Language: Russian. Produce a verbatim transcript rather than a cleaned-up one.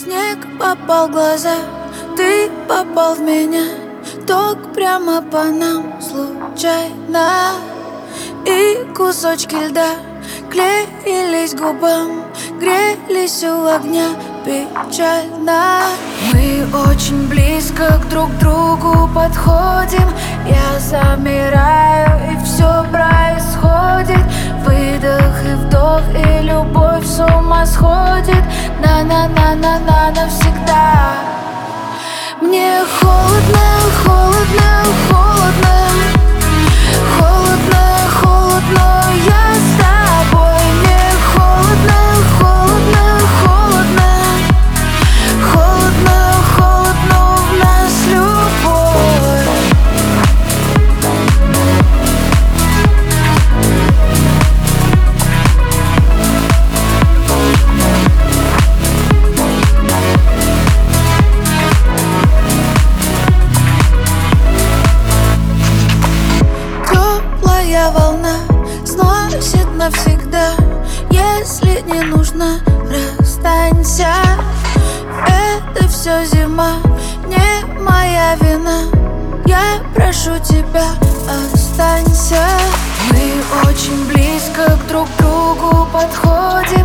Снег попал в глаза, ты попал в меня. Ток прямо по нам случайно. И кусочки льда клеились к губам, грелись у огня печально. Мы очень близко к друг другу подходим. Я замираю, и все происходит. Выдох и вдох, и любовь с ума сходит. На-на-на-на-на навсегда. Мне холодно, холодно, холодно. Холодно, холодно, я с тобой. Мне холодно, холодно, холодно. Холодно, холодно, в нас любовь. Теплая волна сносит навсегда. Если не нужно, расстанься. Это все зима, не моя вина. Я прошу тебя, останься. Мы очень близко к друг другу подходим.